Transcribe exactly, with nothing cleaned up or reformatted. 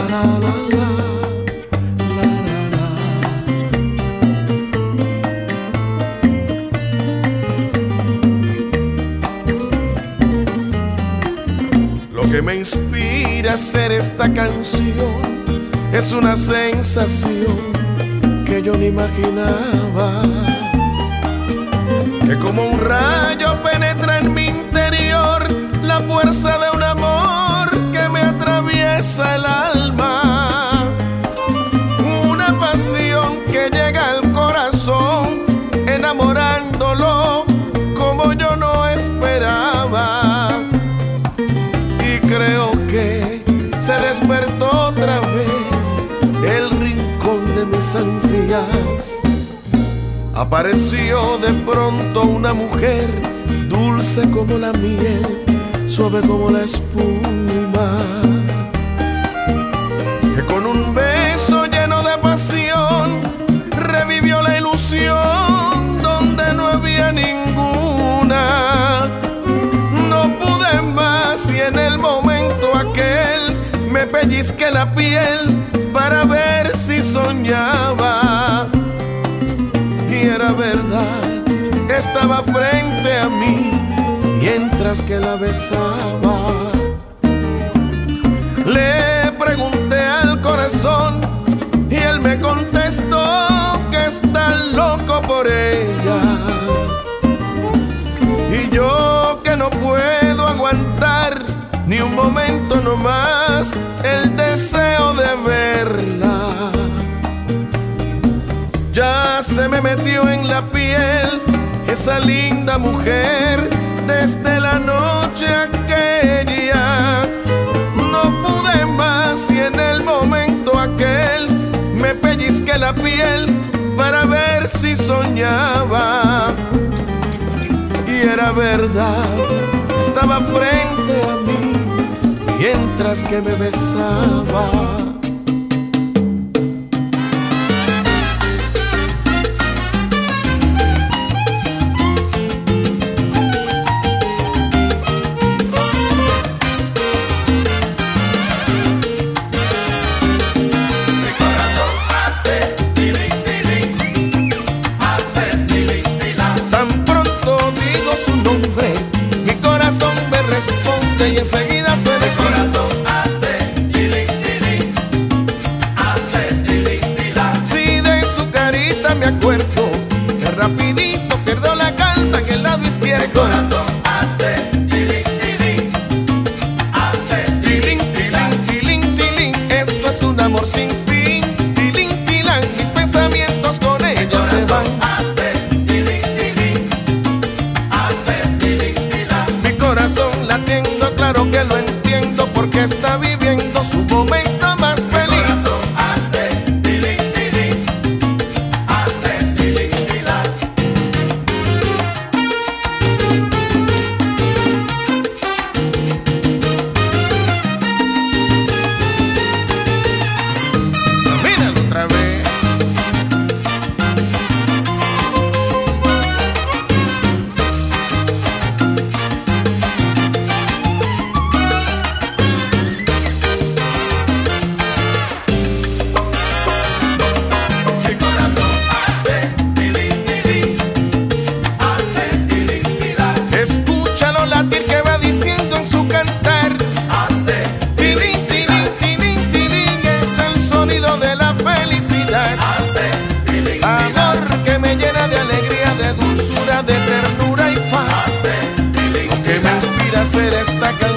la, la, la, la, la. Lo que me inspira a hacer esta canción es una sensación que yo no imaginaba, que como un rayo penetra en mi interior la fuerza de un amor que me atraviesa el alma, una pasión que llega al corazón enamorándolo como yo no esperaba, y creo que se despertó otra vez el rincón de mis ansias. Apareció de pronto una mujer dulce como la miel, suave como la espuma, que con un beso lleno de pasión revivió la ilusión donde no había ninguna. No pude más y en el momento aquel me pellizqué la piel para ver si soñaba. Y era verdad, estaba frente a mí mientras que la besaba. Le pregunté al corazón y él me contestó que está loco por ella. Y yo que no puedo aguantar ni un momento nomás el deseo de verla. Ya se me metió en la piel esa linda mujer desde la noche aquella. No pude más y en el momento aquel me pellizqué la piel para ver si soñaba. Y era verdad, estaba frente a mí mientras que me besaba. Y enseguida suena así. Mi corazón hace tiling, tiling, hace tiling, tiling. Si de su carita me acuerdo, que rapidito quedó la calma en el lado izquierdo. Mi corazón hace tiling, tiling, hace tiling, tiling, tiling, tiling. Esto es un amor sin fin, tiling, tiling. Mis pensamientos con ella se van. Hace tiling, tiling, hace tiling, tiling. Mi corazón latiendo, claro que lo entiendo porque está viviendo su momento más feliz. Mi corazón hace tiling, tiling, hace tiling, tiling. Míralo otra vez. Amor que me llena de alegría, de dulzura, de ternura y paz. Lo que me inspira a hacer esta canción